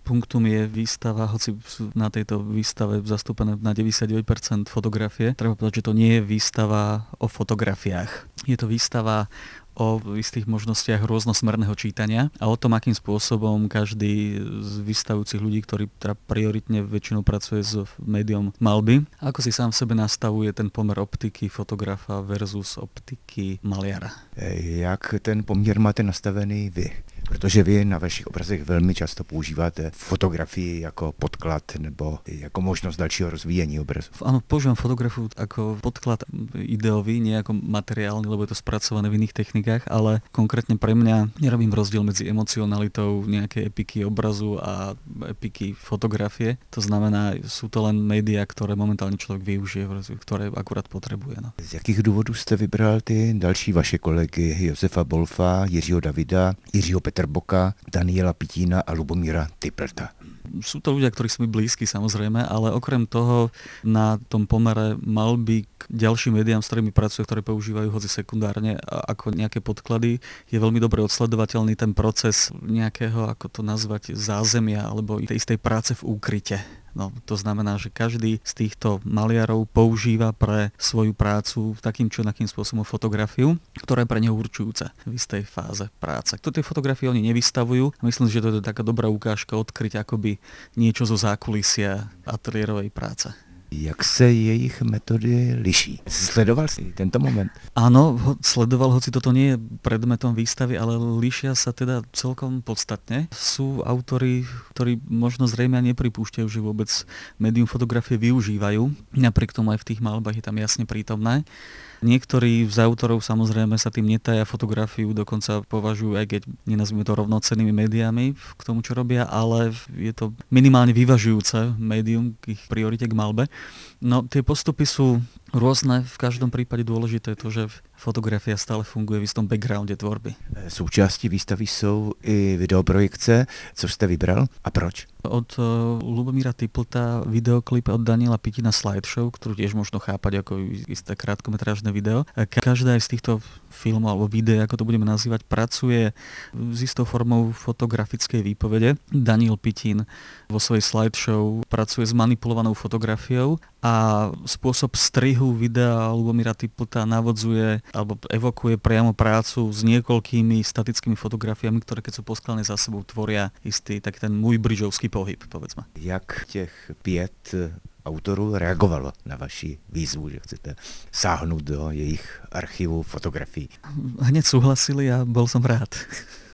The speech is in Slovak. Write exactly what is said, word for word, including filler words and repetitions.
Punktum je výstava, hoci sú na tejto výstave zastúpené na deväťdesiatdeväť percent fotografie. Treba povedať, že to nie je výstava o fotografiách. Je to výstava o istých možnostiach rôznosmerného čítania a o tom, akým spôsobom každý z vystavujúcich ľudí, ktorý teda prioritne väčšinou pracuje s médiom malby, ako si sám v sebe nastavuje ten pomer optiky fotografa versus optiky maliara. Jak ten poměr máte nastavený vy? Protože vy na vašich obrazech velmi často používáte fotografii jako podklad nebo jako možnost dalšího rozvíjení obrazu. Áno, používam fotografiu ako podklad ideový, nie ako materiálny, lebo je to spracované v iných technikách, ale konkrétne pre mňa nerobím rozdiel medzi emocionalitou nejakej epiky obrazu a epiky fotografie. To znamená, sú to len médiá, ktoré momentálne človek využije, ktoré akurát potrebuje. No. Z jakých důvodů jste vybral ty další vaše kolegy Josefa Bolfa, Jiřího Davida, Jiřího Petrboka, Daniela Pitína a Lubomíra Typlta? Sú to ľudia, ktorí sú mi blízki samozrejme, ale okrem toho na tom pomere malby k ďalším médiám, s ktorými pracujú, ktoré používajú hoci sekundárne ako nejaké podklady, je veľmi dobre odsledovateľný ten proces nejakého, ako to nazvať, zázemia alebo tej istej práce v úkryte. No, to znamená, že každý z týchto maliarov používa pre svoju prácu takým čo nakým spôsobom fotografiu, ktorá je pre neho určujúca v istej fáze práce. To tie fotografie oni nevystavujú. Myslím, že to je taká dobrá ukážka odkryť akoby niečo zo zákulisia ateliérovej práce. Jak se jejich metody liší? Sledoval si tento moment? Áno, ho, sledoval, hoci toto nie je predmetom výstavy, ale líšia sa teda celkom podstatne. Sú autori, ktorí možno zrejme nepripúšťajú, že vôbec médium fotografie využívajú. Napriek tomu aj v tých malbách je tam jasne prítomné. Niektorí z autorov samozrejme sa tým netajia, fotografiu dokonca považujú, aj keď nenazvime to rovnocennými médiami k tomu, čo robia, ale je to minimálne vyvažujúce médium k ich priorite k malbe. No tie postupy sú rôzne, v každom prípade dôležité je to, že fotografia stále funguje v istom backgrounde tvorby. Součástí výstavy jsou i videoprojekce, co jste vybral a proč? Od uh, Lubomíra Typlta videoklip, od Daniela Pitina slideshow, ktorú tiež možno chápať ako isté krátkometrážne video. Každá z týchto filmov alebo videí, ako to budeme nazývať, pracuje s istou formou fotografickej výpovede. Daniel Pitin vo svojej slideshow pracuje s manipulovanou fotografiou a spôsob strihu videa Lubomíra Typlta navodzuje alebo evokuje priamo prácu s niekoľkými statickými fotografiami, ktoré keď sú poskladané za sebou, tvoria istý tak ten môj bridžovský pohyb, povedzme. Jak těch pět autorů reagovalo na vaši výzvu, že chcete sáhnout do jejich archivu fotografií? Hneď súhlasili a bol som rád.